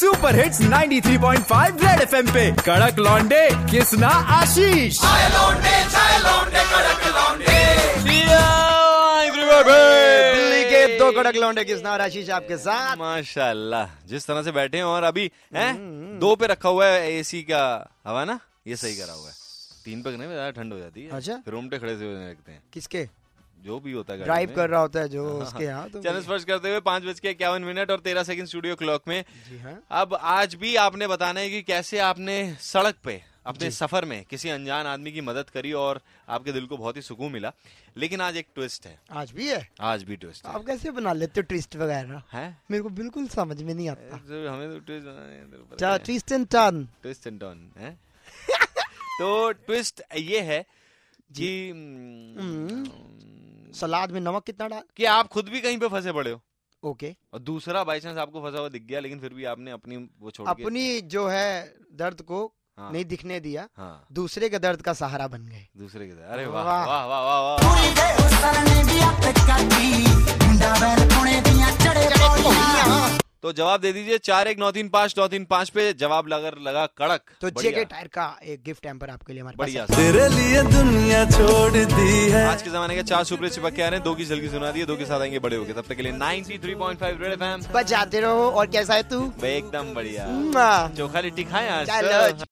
Super hits 93.5 red FM पे कड़क लौंडे किसना आशीष। दिल्ली के दो कड़क लौंडे किसना और आशीष आपके साथ। माशाल्लाह, जिस तरह से बैठे हैं और अभी हैं 2 पे रखा हुआ है एसी का हवा ना, ये सही करा हुआ है। 3 पे नहीं, ज्यादा ठंड हो जाती है। अच्छा, रोमटे खड़े से लगते हैं। किसके? जो भी होता है ड्राइव कर रहा होता है जो उसके यहाँ। तो चैनल स्पर्श करते हुए 5:51 और 13 सेकंड स्टूडियो क्लॉक में। जी हाँ। अब आज भी आपने बताना है कि कैसे आपने सड़क पे अपने सफर में किसी अनजान आदमी की मदद करी और आपके दिल को बहुत ही सुकून मिला। लेकिन आज एक ट्विस्ट है। आज भी है? आज भी ट्विस्ट है। आप कैसे बना लेते हो ट्विस्ट वगैरह? है मेरे को बिल्कुल समझ में नहीं आता। हमें तो ट्विस्ट बनाने twist and turn. Twist and turn है। तो ट्विस्ट ये है कि सलाद में नमक कितना डाल कि आप खुद भी कहीं पे फंसे पड़े हो। ओके। और दूसरा बाई चांस आपको फंसा हुआ दिख गया, लेकिन फिर भी आपने अपनी वो छोड़ के अपनी जो है दर्द को नहीं दिखने दिया। दूसरे के दर्द का सहारा बन गए। दूसरे के दर्द। अरे वाह वाह वाह वाह वाह। तो जवाब दे दीजिए 41935935 पे जवाब लगा कड़क। तो जेके टायर का एक गिफ्ट हैम्पर आपके लिए हमारे पास बढ़िया। तेरे लिए दुनिया छोड़ दी है। आज के जमाने के 4 सुपर चिपक के आ रहे हैं। 2 की जल्दी सुना दिए, 2 के साथ आएंगे बड़े होके। तब तक के लिए 93.5 रेड एफएम बजाते रहो। और कैसा है तू? एकदम बढ़िया। चोखा लिट्टी खाएं आज चलो।